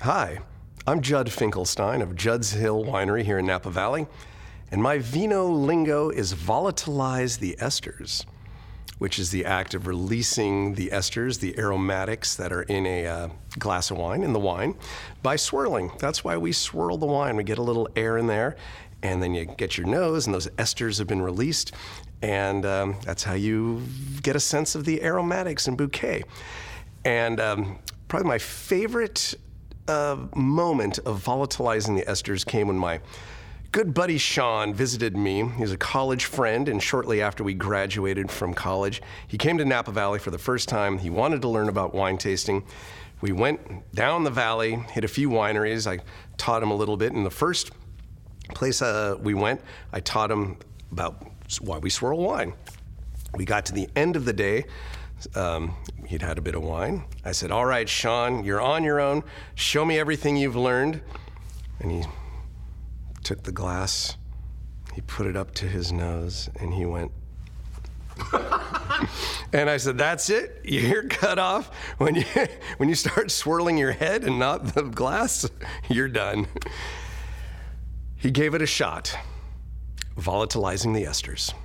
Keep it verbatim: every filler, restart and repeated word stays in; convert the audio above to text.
Hi, I'm Judd Finkelstein of Judd's Hill Winery here in Napa Valley, and my vino lingo is volatilize the esters, which is the act of releasing the esters, the aromatics that are in a uh, glass of wine, in the wine, by swirling. That's why we swirl the wine. We get a little air in there, and then you get your nose, and those esters have been released, and um, that's how you get a sense of the aromatics and bouquet. And um, probably my favorite uh, moment of volatilizing the esters came when my good buddy Sean visited me. He's a college friend, and shortly after we graduated from college, he came to Napa Valley for the first time. He wanted to learn about wine tasting. We went down the valley, hit a few wineries. I taught him a little bit. In the first place uh, we went, I taught him about why we swirl wine. We got to the end of the day. Um, he'd had a bit of wine. I said, all right, Sean, you're on your own. Show me everything you've learned. And he took the glass, he put it up to his nose, and he went. And I said, that's it? You're cut off? When you, when you start swirling your head and not the glass, you're done. He gave it a shot, volatilizing the esters.